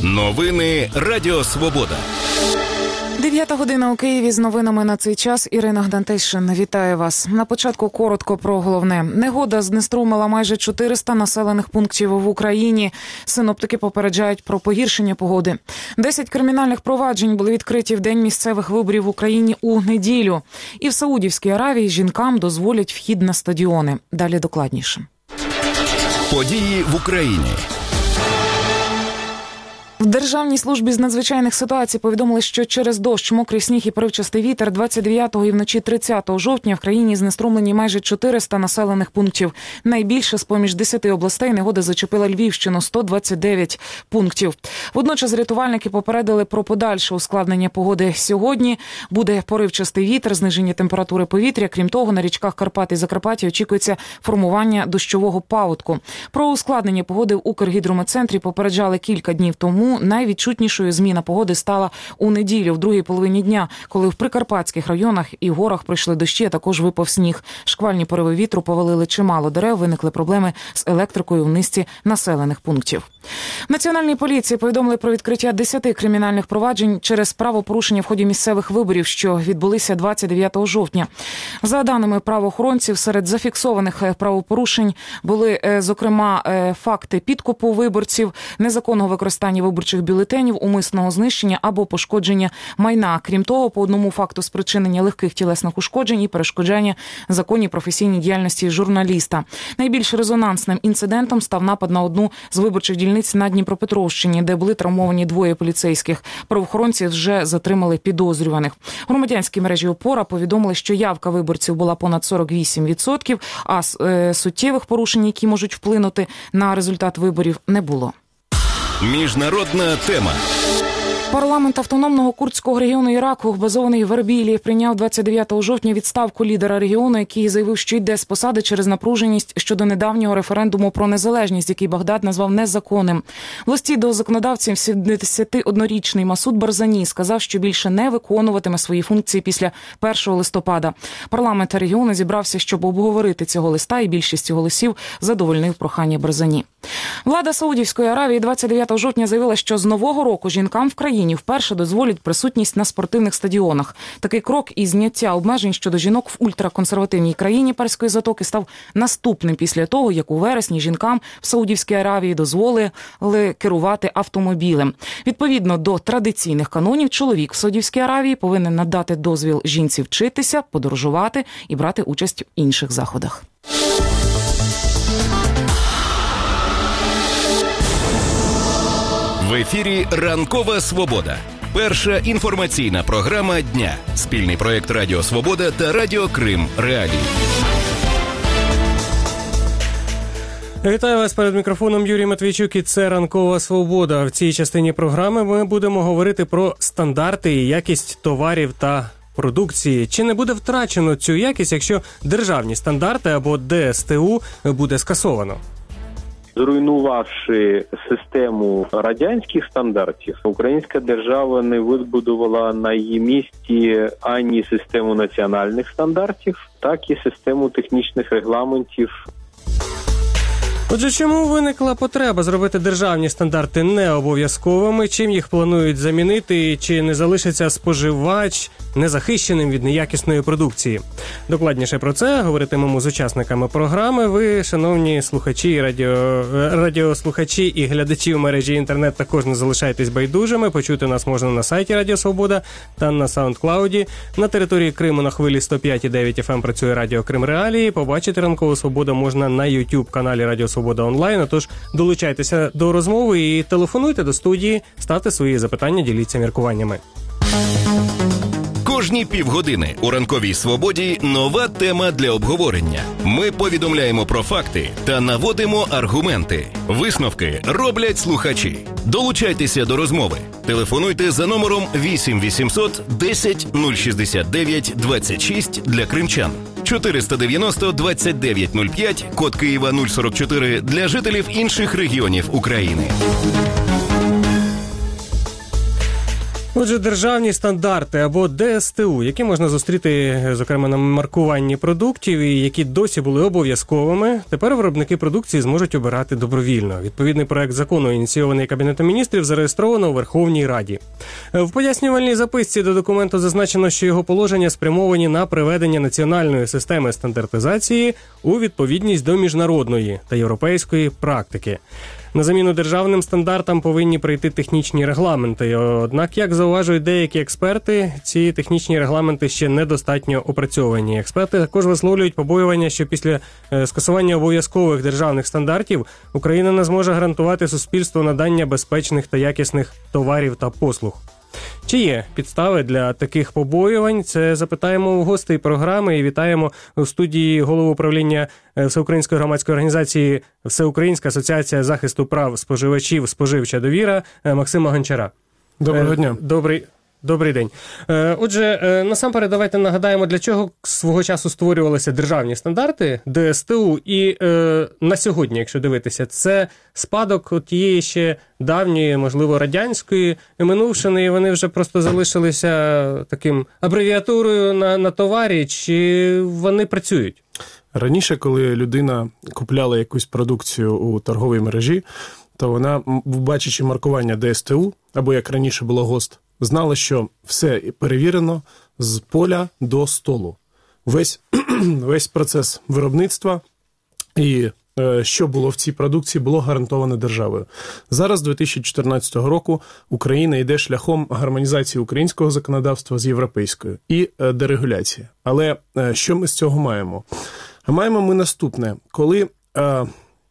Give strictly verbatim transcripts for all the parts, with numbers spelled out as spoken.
Новини Радіо Свобода. Дев'ята година у Києві. З новинами на цей час Ірина Гнатишин. Вітаю вас. На початку коротко про головне. Негода знеструмила майже чотириста населених пунктів в Україні. Синоптики попереджають про погіршення погоди. Десять кримінальних проваджень були відкриті в день місцевих виборів в Україні у неділю. І в Саудівській Аравії жінкам дозволять вхід на стадіони. Далі докладніше. Події в Україні. В Державній службі з надзвичайних ситуацій повідомили, що через дощ, мокрий сніг і поривчастий вітер двадцять дев'ятого і вночі тридцятого жовтня в країні знеструмлені майже чотириста населених пунктів. Найбільше з-поміж десяти областей негода зачепила Львівщину – сто двадцять дев'ять пунктів. Водночас рятувальники попередили про подальше ускладнення погоди сьогодні. Буде поривчастий вітер, зниження температури повітря. Крім того, на річках Карпат і Закарпаття очікується формування дощового паводку. Про ускладнення погоди в Укргідрометцентрі попереджали кілька днів тому. Найвідчутнішою зміна погоди стала у неділю, в другій половині дня, коли в прикарпатських районах і горах пройшли дощі, а також випав сніг. Шквальні пориви вітру повалили чимало дерев, виникли проблеми з електрикою в низці населених пунктів. В Національній поліції повідомили про відкриття десяти кримінальних проваджень через правопорушення в ході місцевих виборів, що відбулися двадцять дев'ятого жовтня. За даними правоохоронців, серед зафіксованих правопорушень були, зокрема, факти підкупу виборців, незаконного використання виборчих бюлетенів, умисного знищення або пошкодження майна. Крім того, по одному факту спричинення легких тілесних ушкоджень і перешкоджання законній професійній діяльності журналіста. Найбільш резонансним інцидентом став напад на одну з виборчих дільниць на Дніпропетровщині, де були травмовані двоє поліцейських. Правоохоронці вже затримали підозрюваних. У громадянській мережі «Опора» повідомили, що явка виборців була понад сорок вісім відсотків, а суттєвих порушень, які можуть вплинути на результат виборів, не було. Міжнародна тема. Парламент автономного курдського регіону Іраку, базований в Ербілі, прийняв двадцять дев'ятого жовтня відставку лідера регіону, який заявив, що йде з посади через напруженість щодо недавнього референдуму про незалежність, який Багдад назвав незаконним. В листі до законодавців сімдесятиоднорічний Масуд Барзані сказав, що більше не виконуватиме свої функції після першого листопада. Парламент регіону зібрався, щоб обговорити цього листа, і більшість голосів задовольнив прохання Барзані. Влада Саудівської Аравії двадцять дев'ятого жовтня заявила, що з нового року жінкам в країні вперше дозволять присутність на спортивних стадіонах. Такий крок і зняття обмежень щодо жінок в ультраконсервативній країні Перської затоки став наступним після того, як у вересні жінкам в Саудівській Аравії дозволили керувати автомобілем. Відповідно до традиційних канонів, чоловік в Саудівській Аравії повинен надати дозвіл жінці вчитися, подорожувати і брати участь в інших заходах. В ефірі «Ранкова Свобода». Перша інформаційна програма дня. Спільний проєкт Радіо Свобода та Радіо Крим Реалії. Вітаю вас, перед мікрофоном Юрій Матвійчук, і це «Ранкова Свобода». В цій частині програми ми будемо говорити про стандарти і якість товарів та продукції. Чи не буде втрачено цю якість, якщо державні стандарти або Д С Т У буде скасовано? Зруйнувавши систему радянських стандартів, українська держава не вибудувала на її місці ані систему національних стандартів, так і систему технічних регламентів. Отже, чому виникла потреба зробити державні стандарти необов'язковими? Чим їх планують замінити? Чи не залишиться споживач незахищеним від неякісної продукції? Докладніше про це говоритимемо з учасниками програми. Ви, шановні слухачі, радіо, радіослухачі і глядачі в мережі інтернет, також не залишайтесь байдужими. Почути нас можна на сайті Радіо Свобода та на SoundCloud. На території Криму на хвилі сто п'ять і дев'ять еф ем працює Радіо Крим Реалії. Побачити «Ранкову Свободу» можна на YouTube-каналі Радіо Свобода онлайн. Тож долучайтеся до розмови і телефонуйте до студії, ставте свої запитання, діліться міркуваннями. Кожні півгодини у «Ранковій Свободі» нова тема для обговорення. Ми повідомляємо про факти та наводимо аргументи. Висновки роблять слухачі. Долучайтеся до розмови. Телефонуйте за номером вісім вісімсот десять нуль шістдесят дев'ять двадцять шість для кримчан. чотириста дев'яносто двадцять дев'ять нуль п'ять, код Києва нуль сорок чотири для жителів інших регіонів України. Отже, державні стандарти або Д С Т У, які можна зустріти, зокрема, на маркуванні продуктів і які досі були обов'язковими, тепер виробники продукції зможуть обирати добровільно. Відповідний проект закону, ініційований Кабінетом міністрів, зареєстровано у Верховній Раді. В пояснювальній записці до документу зазначено, що його положення спрямовані на приведення національної системи стандартизації у відповідність до міжнародної та європейської практики. На заміну державним стандартам повинні прийти технічні регламенти. Однак, як зауважують деякі експерти, ці технічні регламенти ще недостатньо опрацьовані. Експерти також висловлюють побоювання, що після скасування обов'язкових державних стандартів Україна не зможе гарантувати суспільству надання безпечних та якісних товарів та послуг. Чи є підстави для таких побоювань? Це запитаємо у гостей програми і вітаємо у студії голову управління Всеукраїнської громадської організації Всеукраїнська асоціація захисту прав споживачів «Споживча довіра» Максима Гончара. Доброго дня. Добрий Добрий день. Отже, насамперед давайте нагадаємо, для чого свого часу створювалися державні стандарти Д С Т У і е, на сьогодні, якщо дивитися, це спадок тієї ще давньої, можливо, радянської минувшини, і вони вже просто залишилися таким абревіатурою на, на товарі, чи вони працюють? Раніше, коли людина купляла якусь продукцію у торговій мережі, то вона, бачачи маркування Д С Т У, або як раніше було ГОСТ, знала, що все перевірено з поля до столу. Весь, весь процес виробництва і е, що було в цій продукції, було гарантовано державою. Зараз, дві тисячі чотирнадцятого року, Україна йде шляхом гармонізації українського законодавства з європейською і е, дерегуляції. Але е, що ми з цього маємо? А маємо ми наступне. Коли е,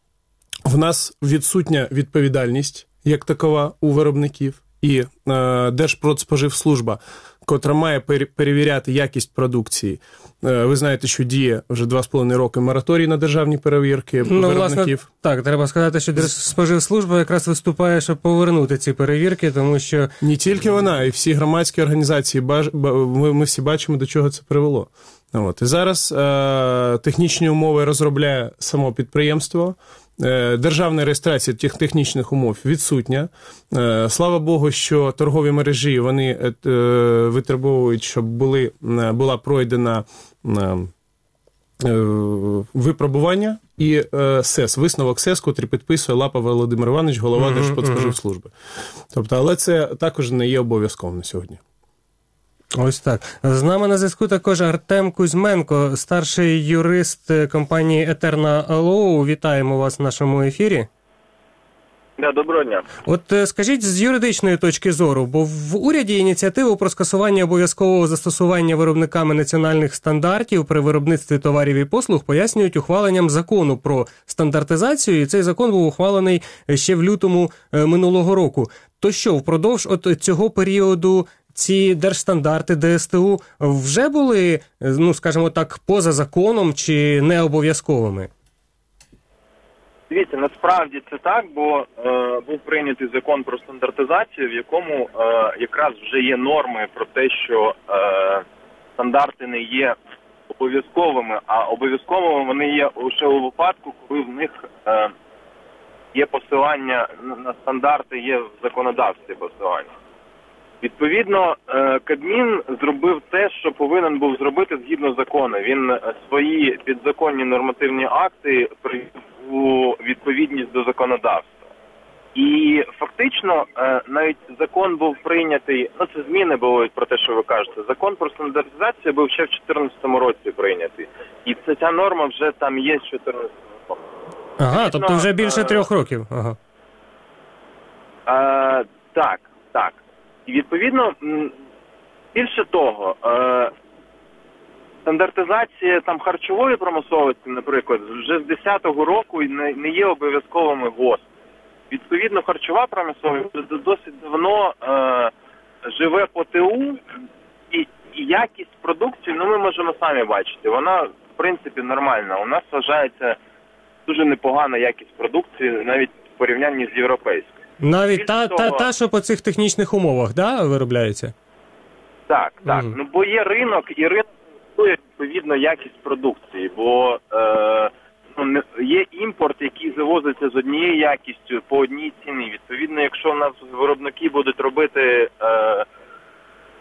в нас відсутня відповідальність, як такова, у виробників, і е, Держпродспоживслужба, котра має перевіряти якість продукції. Е, ви знаєте, що діє вже два з половиною роки мораторій на державні перевірки ну, виробників. Власне, так, треба сказати, що Держспоживслужба якраз виступає, щоб повернути ці перевірки, тому що... Не тільки вона, і всі громадські організації, ми, ми всі бачимо, до чого це привело. От. І зараз е, технічні умови розробляє само підприємство. Державна реєстрація тих технічних умов відсутня. Слава Богу, що торгові мережі, вони витребовують, щоб були, була пройдена випробування і СЕС, висновок СЕС, котрий підписує Лапа Володимир Іванович, голова mm-hmm, Держпродспоживслужби. Тобто, але це також не є обов'язковим на сьогодні. Ось так. З нами на зв'язку також Артем Кузьменко, старший юрист компанії Етерна Лоу. Вітаємо вас в нашому ефірі. Да, доброго дня. От скажіть з юридичної точки зору, бо в уряді ініціативу про скасування обов'язкового застосування виробниками національних стандартів при виробництві товарів і послуг пояснюють ухваленням закону про стандартизацію, і цей закон був ухвалений ще в лютому минулого року. То що, впродовж от цього періоду ці держстандарти Д С Т У вже були, ну, скажімо так, поза законом чи не обов'язковими? Дивіться, насправді це так, бо е, був прийнятий закон про стандартизацію, в якому е, якраз вже є норми про те, що е, стандарти не є обов'язковими, а обов'язковими вони є лише у випадку, коли в них е, є посилання на стандарти, є в законодавстві посилання. Відповідно, Кабмін зробив те, що повинен був зробити згідно закону. Він свої підзаконні нормативні акти привів у відповідність до законодавства. І фактично навіть закон був прийнятий, ну це зміни були про те, що ви кажете. Закон про стандартизацію був ще в дві тисячі чотирнадцятому році прийнятий. І це, ця норма вже там є з дві тисячі чотирнадцятого року. Ага, тобто вже більше трьох років. Ага. А, так, так. І відповідно, більше того, е, стандартизація там харчової промисловості, наприклад, вже з десятого року не, не є обов'язковими ГОСТ. Відповідно, харчова промисловість досить давно е, живе по Т У, і, і якість продукції, ну ми можемо самі бачити, вона в принципі нормальна. У нас вважається дуже непогана якість продукції, навіть в порівнянні з європейською. Навіть та, того... та, та, що по цих технічних умовах, да, виробляється? Так, так. Mm. Ну, бо є ринок, і ринок є відповідно якість продукції, бо е, ну, є імпорт, який завозиться з однією якістю по одній ціні. Відповідно, якщо в нас виробники будуть робити е,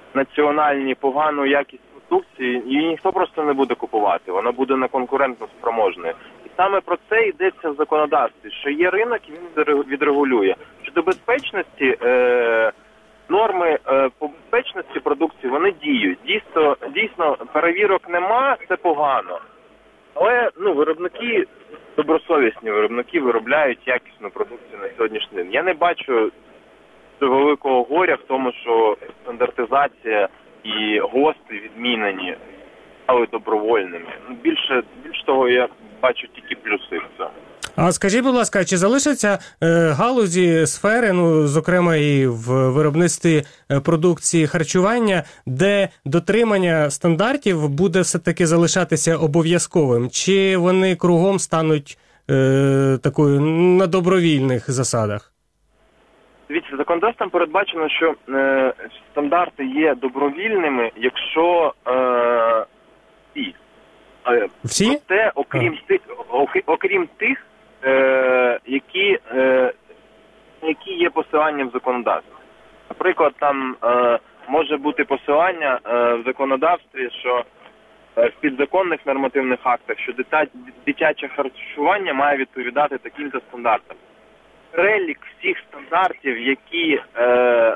національні погану якість продукції, її ніхто просто не буде купувати, вона буде неконкурентно спроможною. І саме про це йдеться в законодавстві, що є ринок і він відрегулює. Щодо безпечності, е, норми е, по безпечності продукції, вони діють. Дійсно, дійсно, перевірок нема, це погано. Але ну, виробники, добросовісні виробники виробляють якісну продукцію на сьогоднішній день. Я не бачу великого горя в тому, що стандартизація і ГОСТи відмінені, стали добровольними. Більше, більш того, я бачу тільки плюси в цьому. А скажіть, будь ласка, чи залишаться е, галузі, сфери, ну, зокрема і в виробництві продукції харчування, де дотримання стандартів буде все-таки залишатися обов'язковим? Чи вони кругом стануть е, такою на добровільних засадах? Дивіться, законодавством передбачено, що е, стандарти є добровільними, якщо е, всі. Е, всі? Проте, окрім тих, окрім тих, е, які, е, які є посиланням в законодавстві. Наприклад, там е, може бути посилання е, в законодавстві, що е, в підзаконних нормативних актах, що дитя, дитяче харчування має відповідати таким-то стандартам. Перелік всіх стандартів, які е,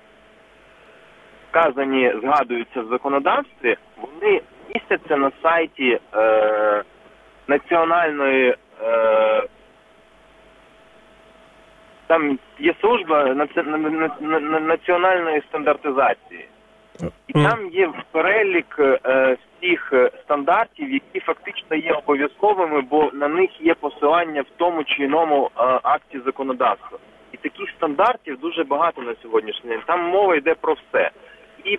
вказані, згадуються в законодавстві, вони містяться на сайті е, національної, е, там є служба наці, на, на, на, національної стандартизації. І там є перелік е, всіх стандартів, які фактично є обов'язковими, бо на них є посилання в тому чи іному е, акті законодавства. І таких стандартів дуже багато на сьогоднішній день. Там мова йде про все. І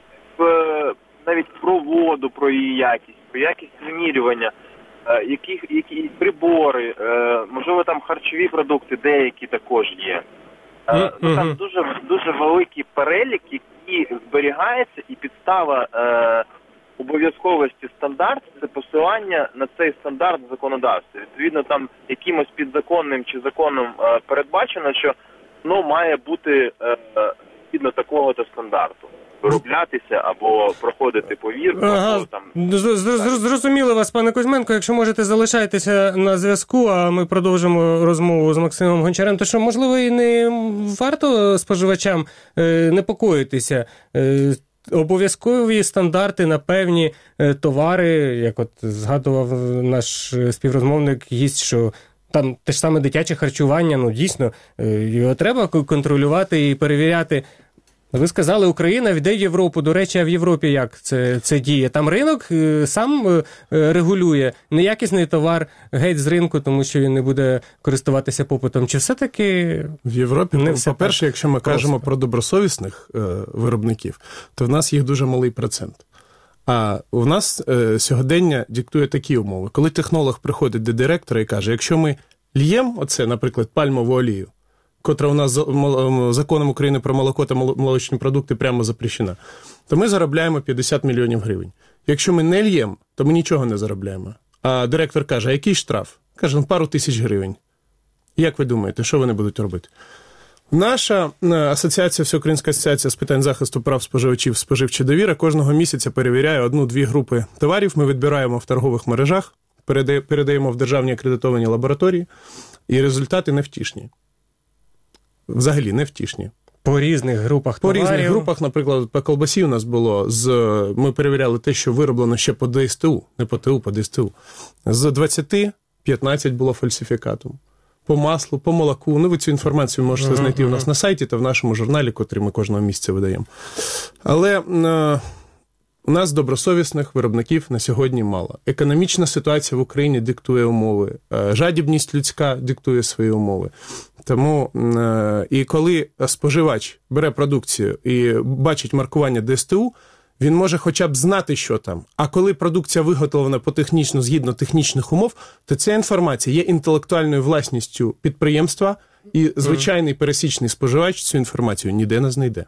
е, навіть про воду, про її якість, про якість вимірювання, е, які, які прибори, е, можливо там харчові продукти, деякі також є. Е, ну, там дуже, дуже великий перелік, який зберігається, і підстава е, обов'язковості стандарту – це посилання на цей стандарт в законодавстві. Відповідно, там якимось підзаконним чи законом е, передбачено, що воно має бути е, відповідно такого-то стандарту. Вироблятися або проходити повірку. Ага. Або, там... Зрозуміло вас, пане Кузьменко. Якщо можете залишайтеся на зв'язку, а ми продовжимо розмову з Максимом Гончарем, то що, можливо, і не варто споживачам е, непокоїтися? Е, обов'язкові стандарти на певні е, товари, як от згадував наш співрозмовник, гість, що там те ж саме дитяче харчування, ну дійсно, е, його треба контролювати і перевіряти. Ви сказали, Україна йде в Європу. До речі, а в Європі як це, це діє? Там ринок е, сам е, регулює неякісний товар геть з ринку, тому що він не буде користуватися попитом. Чи все-таки в Європі, не по- все по-перше, якщо ми просто кажемо про добросовісних е, виробників, то в нас їх дуже малий процент. А у нас е, сьогодення диктує такі умови. Коли технолог приходить до директора і каже, якщо ми л'ємо оце, наприклад, пальмову олію, котра у нас законом України про молоко та молочні продукти прямо запрещена, то ми заробляємо п'ятдесят мільйонів гривень. Якщо ми не л'ємо, то ми нічого не заробляємо. А директор каже, а який штраф? Каже, ну, пару тисяч гривень. Як ви думаєте, що вони будуть робити? Наша асоціація, Всеукраїнська асоціація з питань захисту прав споживачів «Споживча довіра» кожного місяця перевіряє одну-дві групи товарів. Ми відбираємо в торгових мережах, передаємо в державні акредитовані лабораторії, і результати невтішні. Взагалі невтішні. по різних групах По товарів? По різних групах, наприклад, по колбасі у нас було, з, ми перевіряли те, що вироблено ще по ДСТУ, не по ТУ, по ДСТУ. З двадцяти п'ятнадцять було фальсифікатом. По маслу, по молоку. Ну, ви цю інформацію можете знайти у нас на сайті та в нашому журналі, котрий ми кожного місяця видаємо. Але е, у нас добросовісних виробників на сьогодні мало. Економічна ситуація в Україні диктує умови. Е, жадібність людська диктує свої умови. Тому, е, і коли споживач бере продукцію і бачить маркування ДСТУ, він може хоча б знати, що там. А коли продукція виготовлена по технічно, згідно технічних умов, то ця інформація є інтелектуальною власністю підприємства, і звичайний пересічний споживач цю інформацію ніде не знайде.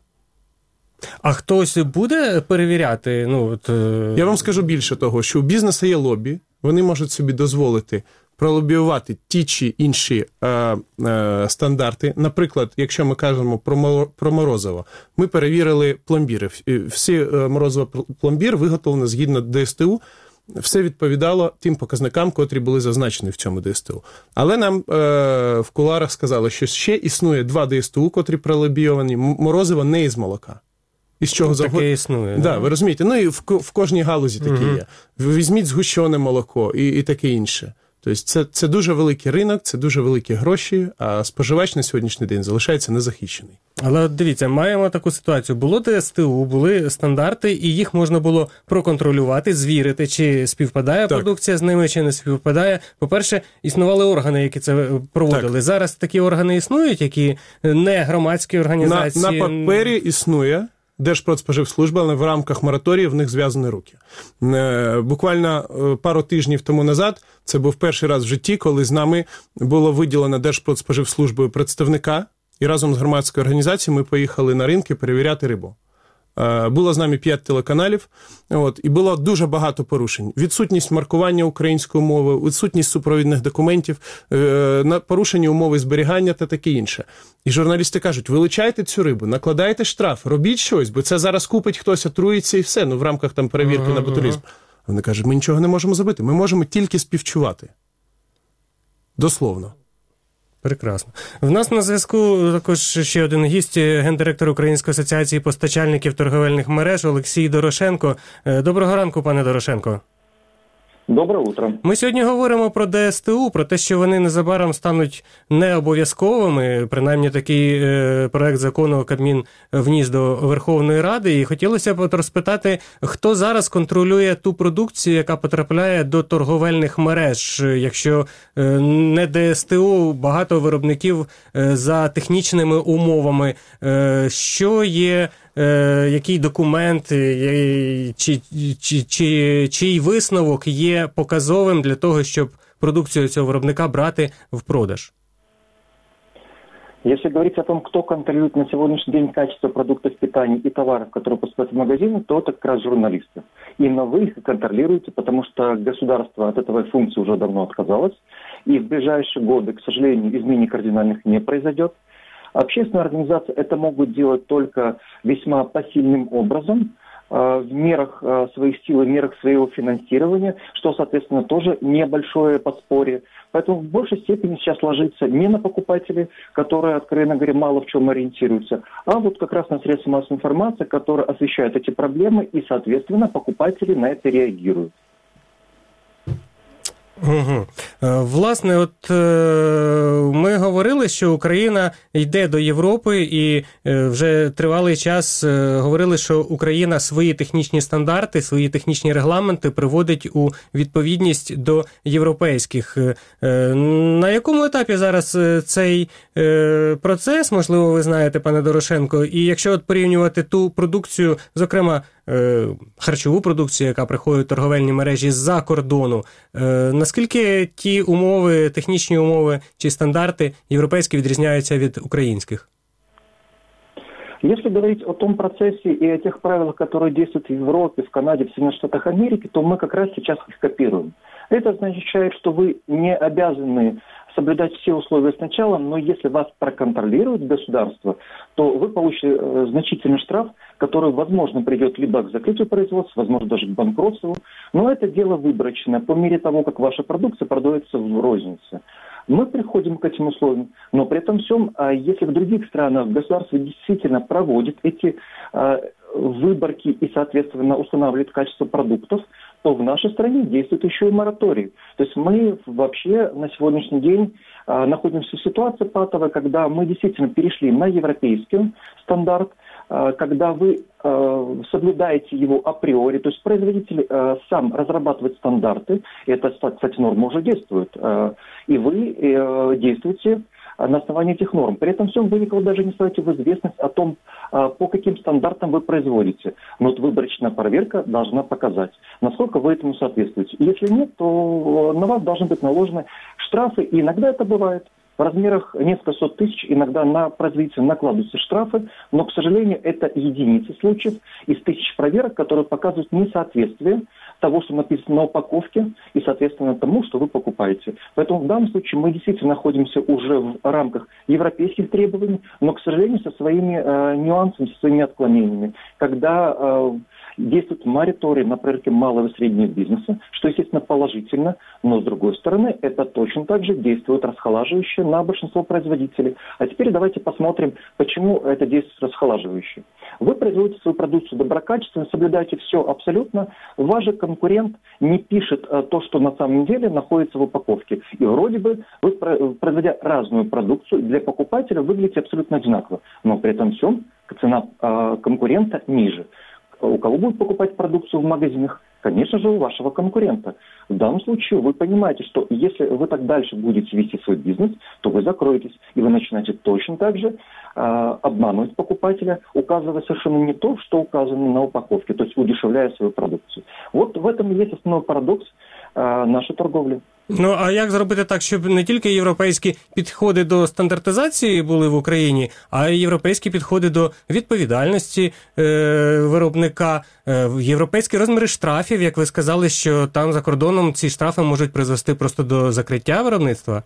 А хтось буде перевіряти? Ну, от... Я вам скажу більше того, що у бізнесу є лобі, вони можуть собі дозволити пролобіювати ті чи інші е, е, стандарти. Наприклад, якщо ми кажемо про, про морозиво, ми перевірили пломбіри. Всі е, морозиво-пломбір виготовлено згідно ДСТУ, все відповідало тим показникам, котрі були зазначені в цьому ДСТУ. Але нам е, в кулуарах сказали, що ще існує два ДСТУ, котрі пролобійовані, морозиво не із молока. Із чого Таке загод... існує. Да, ви розумієте, ну і в, в кожній галузі таке угу. є. Візьміть згущене молоко і, і таке інше. Тобто це, це дуже великий ринок, це дуже великі гроші, а споживач на сьогоднішній день залишається незахищений. Але от дивіться, маємо таку ситуацію. Було ДСТУ, були стандарти, і їх можна було проконтролювати, звірити, чи співпадає так. продукція з ними, чи не співпадає. По-перше, існували органи, які це проводили. Так. Зараз такі органи існують, які не громадські організації. На, на папері існує Держпродспоживслужба, але в рамках мораторію в них зв'язані руки. Буквально пару тижнів тому назад, це був перший раз в житті, коли з нами було виділено Держпродспоживслужбою представника, і разом з громадською організацією ми поїхали на ринки перевіряти рибу. Було з нами п'ять телеканалів, от, і було дуже багато порушень. Відсутність маркування української мови, відсутність супровідних документів, порушення умови зберігання та таке інше. І журналісти кажуть, вилучайте цю рибу, накладайте штраф, робіть щось, бо це зараз купить хтось, отруїться і все, ну в рамках там перевірки ага, на ботулізм. Ага. Вони кажуть, ми нічого не можемо зробити, ми можемо тільки співчувати. Дословно. Прекрасно. В нас на зв'язку також ще один гість, гендиректор Української асоціації постачальників торговельних мереж Олексій Дорошенко. Доброго ранку, пане Дорошенко. Доброе утро. Ми сьогодні говоримо про ДСТУ, про те, що вони незабаром стануть необов'язковими. Принаймні такий е, проект закону Кабмін вніс до Верховної Ради. І хотілося б розпитати, хто зараз контролює ту продукцію, яка потрапляє до торговельних мереж. Якщо е, не ДСТУ, багато виробників е, за технічними умовами. Е, що є... Е, який документ, е, чи, чи, чи, чий висновок є показовим для того, щоб продукцію цього виробника брати в продаж? Если говорить о том, кто контролирует на сегодняшний день качество продуктов питания и товаров, которые поступают в магазины, то это как раз журналисты. Именно вы их контролируете, потому что государство от этой функции уже давно отказалось, и в ближайшие годы, к сожалению, изменений кардинальных не произойдет. Общественные организации это могут делать только весьма посильным образом, в мерах своих сил и мерах своего финансирования, что, соответственно, тоже небольшое подспорье. Поэтому в большей степени сейчас ложится не на покупателей, которые, откровенно говоря, мало в чем ориентируются, а вот как раз на средства массовой информации, которые освещают эти проблемы, и, соответственно, покупатели на это реагируют. Угу. Власне, от е, ми говорили, що Україна йде до Європи, і е, вже тривалий час е, говорили, що Україна свої технічні стандарти, свої технічні регламенти приводить у відповідність до європейських. Е, на якому етапі зараз цей е, процес, можливо, ви знаєте, пане Дорошенко, і якщо от порівнювати ту продукцію, зокрема, харчову продукцію, яка приходить в торговельні мережі з-за кордону, наскільки ті умови, технічні умови чи стандарти європейські відрізняються від українських? Если говорить о том процессе и о тех правилах, которые действуют в Европе, в Канаде, в Соединенных Штатах Америки, то мы как раз сейчас их копируем. Это означает, что вы не обязаны соблюдать все условия сначала, но если вас проконтролирует государство, то вы получите э, значительный штраф, который, возможно, придет либо к закрытию производства, возможно, даже к банкротству, но это дело выборочное по мере того, как ваша продукция продается в рознице. Мы приходим к этим условиям, но при этом всем, если в других странах государство действительно проводит эти э, выборки и, соответственно, устанавливает качество продуктов, то в нашей стране действует еще и мораторий. То есть мы вообще на сегодняшний день э, находимся в ситуации патовой, когда мы действительно перешли на европейский стандарт, э, когда вы э, соблюдаете его априори, то есть производитель э, сам разрабатывает стандарты, и это, кстати, норма уже действует, э, и вы э, действуете на основании этих норм. При этом всем вы никого даже не ставите в известность о том, по каким стандартам вы производите. Но вот выборочная проверка должна показать, насколько вы этому соответствуете. И если нет, то на вас должны быть наложены штрафы, и иногда это бывает. в размерах несколько сот тысяч иногда на производителя накладываются штрафы, но, к сожалению, это единицы случаев из тысяч проверок, которые показывают несоответствие того, что написано на упаковке, и, соответственно, тому, что вы покупаете. Поэтому в данном случае мы действительно находимся уже в рамках европейских требований, но, к сожалению, со своими э, нюансами, со своими отклонениями. Когда э, действует мораторий на проверки малого и среднего бизнеса, что, естественно, положительно, но, с другой стороны, это точно так же действует расхолаживающе на большинство производителей. А теперь давайте посмотрим, почему это действует расхолаживающе. Вы производите свою продукцию доброкачественно, соблюдаете все абсолютно, ваш же конкурент не пишет а, то, что на самом деле находится в упаковке. И вроде бы вы, производя разную продукцию, для покупателя выглядите абсолютно одинаково, но при этом всем цена а, конкурента ниже. У кого будет покупать продукцию в магазинах? Конечно же, у вашего конкурента. В данном случае вы понимаете, что если вы так дальше будете вести свой бизнес, то вы закроетесь, и вы начинаете точно так же э, обманывать покупателя, указывая совершенно не то, что указано на упаковке, то есть удешевляя свою продукцию. Вот в этом и есть основной парадокс э, нашей торговли. Ну, а як зробити так, щоб не тільки європейські підходи до стандартизації були в Україні, а й європейські підходи до відповідальності е, виробника, е, європейські розміри штрафів, як ви сказали, що там за кордоном ці штрафи можуть призвести просто до закриття виробництва?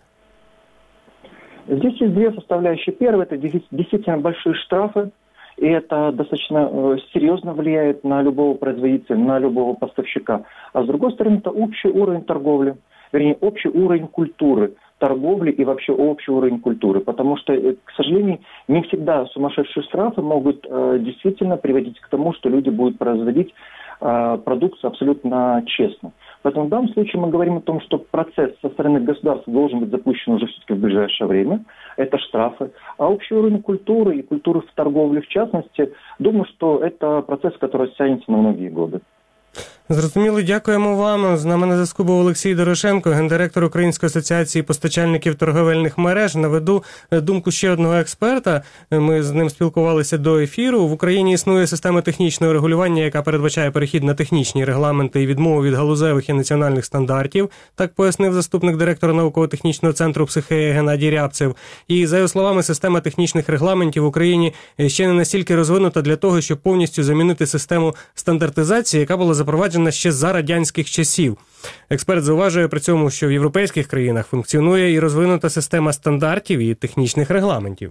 Здесь есть две составляющие. Первое – это действительно большие штрафы, и это достаточно серьезно влияет на любого производителя, на любого поставщика. А с другой стороны, это общий уровень торговли. Вернее, общий уровень культуры торговли и вообще общий уровень культуры. Потому что, к сожалению, не всегда сумасшедшие штрафы могут э, действительно приводить к тому, что люди будут производить э, продукцию абсолютно честно. Поэтому в данном случае мы говорим о том, что процесс со стороны государства должен быть запущен уже все-таки в ближайшее время. Это штрафы. А общий уровень культуры и культуры в торговле в частности, думаю, что это процесс, который тянется на многие годы. Зрозуміло, дякуємо вам. З нами на зв'язку був Олексій Дорошенко, гендиректор Української асоціації постачальників торговельних мереж. Наведу думку ще одного експерта. Ми з ним спілкувалися до ефіру. В Україні існує система технічного регулювання, яка передбачає перехід на технічні регламенти і відмову від галузевих і національних стандартів. Так пояснив заступник директора науково-технічного центру «Психея» Геннадій Рябцев. І, за його словами, система технічних регламентів в Україні ще не настільки розвинута для того, щоб повністю замінити систему стандартизації, яка була запроваджена ще за радянських часів. Експерт зауважує при цьому, що в європейських країнах функціонує і розвинута система стандартів і технічних регламентів.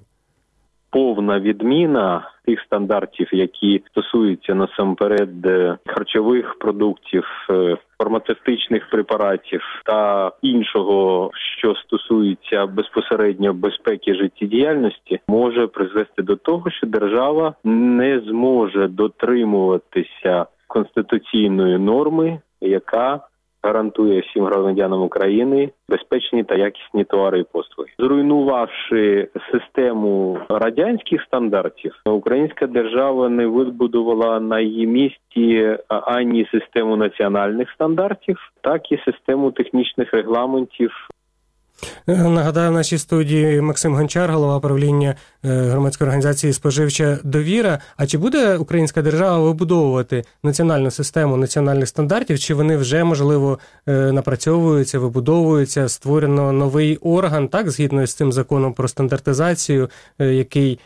Повна відміна тих стандартів, які стосуються насамперед харчових продуктів, фармацевтичних препаратів та іншого, що стосується безпосередньо безпеки життєдіяльності, може призвести до того, що держава не зможе дотримуватися конституційної норми, яка гарантує всім громадянам України безпечні та якісні товари і послуги. Зруйнувавши систему радянських стандартів, українська держава не вибудувала на її місці ані систему національних стандартів, так і систему технічних регламентів. Нагадаю, в нашій студії Максим Гончар, голова правління громадської організації «Споживча довіра». А чи буде українська держава вибудовувати національну систему національних стандартів, чи вони вже, можливо, напрацьовуються, вибудовуються, створено новий орган, так, згідно з цим законом про стандартизацію, який,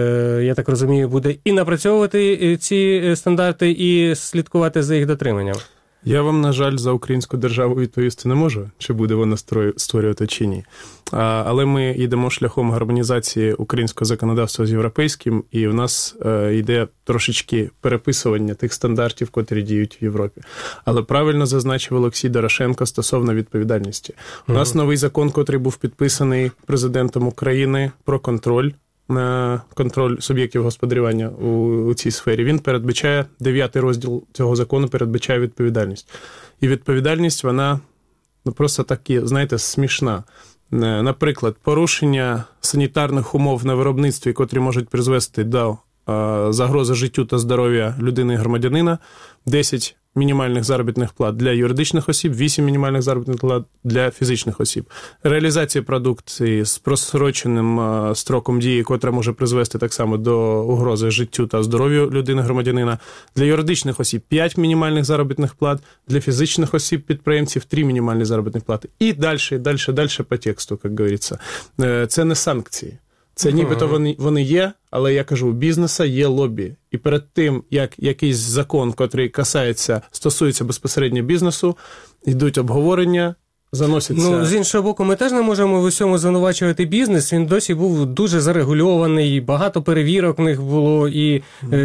я так розумію, буде і напрацьовувати ці стандарти, і слідкувати за їх дотриманням? Я вам, на жаль, за українську державу відповісти не можу, чи буде вона створювати чи ні. А, але ми йдемо шляхом гармонізації українського законодавства з європейським, і в нас е, йде трошечки переписування тих стандартів, котрі діють в Європі. Але правильно зазначив Олексій Дорошенко стосовно відповідальності. У нас mm-hmm. новий закон, котрий був підписаний президентом України про контроль, на контроль суб'єктів господарювання у, у цій сфері. Він передбачає, дев'ятий розділ цього закону передбачає відповідальність. І відповідальність, вона ну, просто такі, знаєте, смішна. Наприклад, порушення санітарних умов на виробництві, котрі можуть призвести до загроза життю та здоров'я людини і громадянина, десять мінімальних заробітних плат для юридичних осіб, вісім мінімальних заробітних плат для фізичних осіб. Реалізація продукції з просроченим строком дії, котра може призвести так само до угрози життю та здоров'ю людини громадянина. Для юридичних осіб п'ять мінімальних заробітних плат, для фізичних осіб підприємців три мінімальні заробітні плати. І далі, далі, далі по тексту, як говориться. Це не санкції. Це нібито вони, вони є, але я кажу, у бізнесу є лобі. І перед тим, як якийсь закон, котрий касається, стосується безпосередньо бізнесу, йдуть обговорення, заносяться... Ну, з іншого боку, ми теж не можемо в усьому звинувачувати бізнес. Він досі був дуже зарегульований, багато перевірок в них було, і е,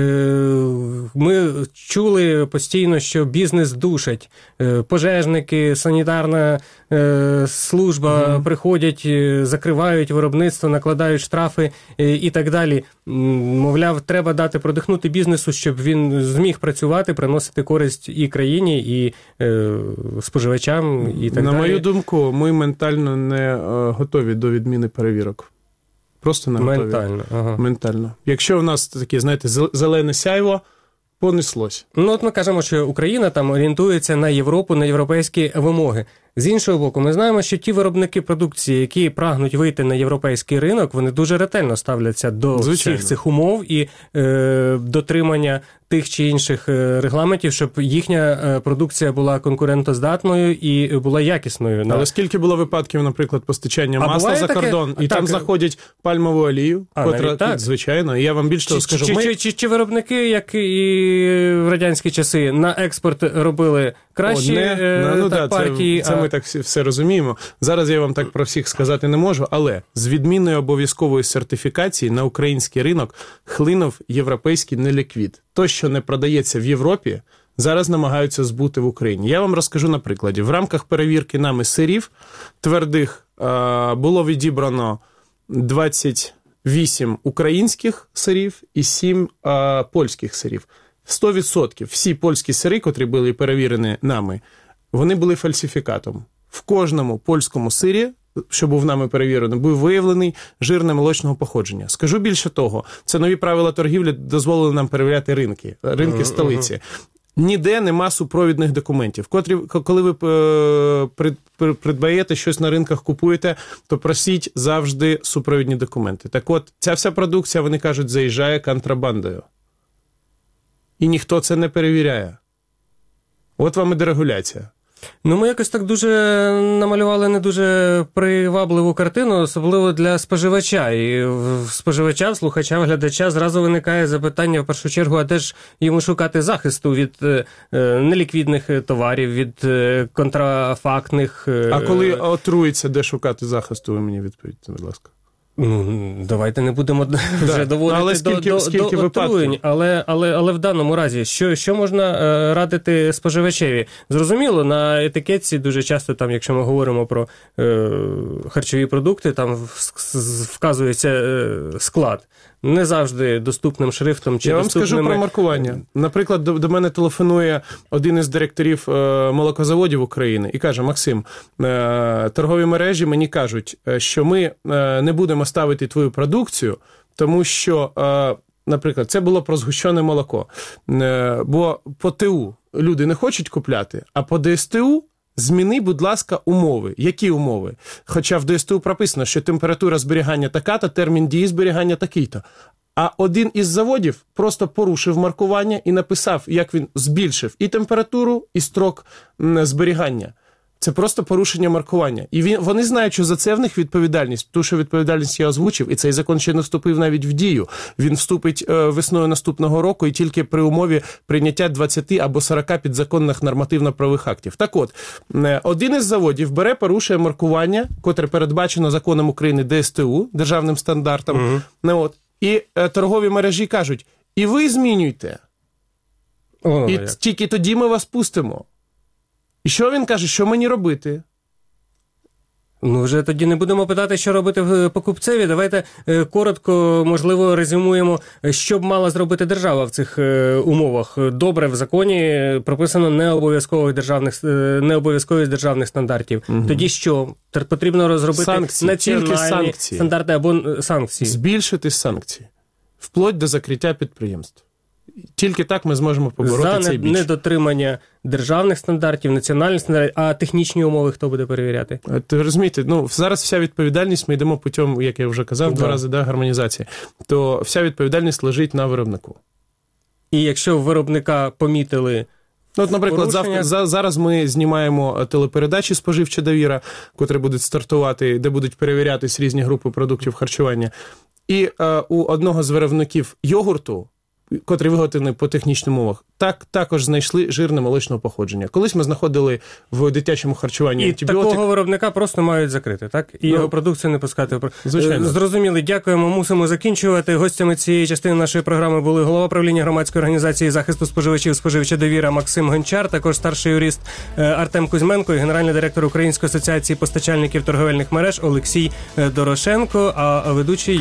ми чули постійно, що бізнес душать. Е, пожежники, санітарна е, служба mm-hmm. приходять, закривають виробництво, накладають штрафи е, і так далі. Мовляв, треба дати продихнути бізнесу, щоб він зміг працювати, приносити користь і країні, і е, споживачам, і так На далі. На мою думку, ми ментально не готові до відміни перевірок. Просто не готові. Ментально, ага. Ментально. Якщо у нас таке, знаєте, зелене сяйво, понеслось. Ну, от ми кажемо, що Україна там орієнтується на Європу, на європейські вимоги. З іншого боку, ми знаємо, що ті виробники продукції, які прагнуть вийти на європейський ринок, вони дуже ретельно ставляться до Звичайно. всіх цих умов і е, дотримання тих чи інших регламентів, щоб їхня продукція була конкурентоздатною і була якісною. Але скільки було випадків, наприклад, постачання а масла за таке? кордон, і так. там знаходять пальмову олію, а, котра, звичайно, і я вам більше того чи, скажу. Чи, ми... чи, чи, чи виробники, як і в радянські часи, на експорт робили кращі Одне, е, ну, так, да, партії? Це, це а... ми так всі, все розуміємо. Зараз я вам так про всіх сказати не можу, але з відміною обов'язкової сертифікації на український ринок хлинув європейський неліквід. То, що не продається в Європі, зараз намагаються збути в Україні. Я вам розкажу на прикладі. В рамках перевірки нами сирів твердих було відібрано двадцять вісім українських сирів і сім польських сирів. сто відсотків всі польські сири, котрі були перевірені нами, вони були фальсифікатом. В кожному польському сирі, що був нами перевірений, був виявлений жир немолочного походження. Скажу більше того, це нові правила торгівлі дозволили нам перевіряти ринки, ринки uh-huh. столиці. Ніде нема супровідних документів. Котрі, коли ви придбаєте щось на ринках, купуєте, то просіть завжди супровідні документи. Так от, ця вся продукція, вони кажуть, заїжджає контрабандою. І ніхто це не перевіряє. От вам і дерегуляція. Ну, ми якось так дуже намалювали не дуже привабливу картину, особливо для споживача. І в споживача, в слухача, в глядача зразу виникає запитання, в першу чергу, а де ж йому шукати захисту від е, неліквідних товарів, від е, контрафактних... Е, а коли отрується, де шукати захисту, ви мені відповідьте, будь ласка. Ну, давайте не будемо да. вже доводити але скільки, до, скільки до отруєнь, але, але, але в даному разі, що, що можна е, радити споживачеві? Зрозуміло, на етикетці дуже часто, там, якщо ми говоримо про е, харчові продукти, там вказується е, склад. Не завжди доступним шрифтом чи Я вам доступними... скажу про маркування. Наприклад, до, до мене телефонує один із директорів е, молокозаводів України і каже: Максим, е, торгові мережі мені кажуть, що ми е, не будемо ставити твою продукцію, тому що, е, наприклад, це було про згущене молоко. Е, бо по ТУ люди не хочуть купляти, а по ДСТУ зміни, будь ласка, умови. Які умови? Хоча в ДСТУ прописано, що температура зберігання така-то, термін дії зберігання такий-то. А один із заводів просто порушив маркування і написав, як він збільшив і температуру, і строк зберігання. Це просто порушення маркування. І він, вони знають, що за це в них відповідальність. Тому що відповідальність я озвучив, і цей закон ще не вступив навіть в дію. Він вступить е, весною наступного року і тільки при умові прийняття двадцяти або сорока підзаконних нормативно-правових актів. Так от, е, один із заводів бере, порушує маркування, котре передбачено законом України ДСТУ, державним стандартом. Угу. Не, от, і е, торгові мережі кажуть, і ви змінюйте. О, і як. Тільки тоді ми вас пустимо. І що він каже, що мені робити? Ну, вже тоді не будемо питати, що робити покупцеві. Давайте е, коротко, можливо, резюмуємо, що б мала зробити держава в цих е, умовах. Добре, в законі прописано необов'язкових державних, е, необов'язковість державних стандартів. Угу. Тоді що? Потрібно розробити санкції. національні санкції. стандарти або санкції. Збільшити санкції. вплоть до закриття підприємств. Тільки так ми зможемо побороти За цей біч. недотримання державних стандартів, національних стандартів, а технічні умови хто буде перевіряти? Ти розумієте, ну, зараз вся відповідальність, ми йдемо путем, як я вже казав, Да. два рази, да, гармонізації, то вся відповідальність лежить на виробнику. І якщо виробника помітили... Ну, от, наприклад, порушення... завтра, за, зараз ми знімаємо телепередачі «Споживча довіра», котрі будуть стартувати, де будуть перевірятись різні групи продуктів харчування. І е, у одного з виробників йогурту, котрий виготовлений по технічним умовах, так також знайшли жирне молочного походження. Колись ми знаходили в дитячому харчуванні І антибіотик. такого виробника просто мають закрити, так? І Ну, його продукцію не пускати. звичайно. Зрозуміли, дякуємо, мусимо закінчувати. Гостями цієї частини нашої програми були голова правління громадської організації захисту споживачів «Споживча довіра» Максим Гончар, також старший юрист Артем Кузьменко і генеральний директор Української асоціації постачальників торговельних мереж Олексій Дорошенко, а ведучий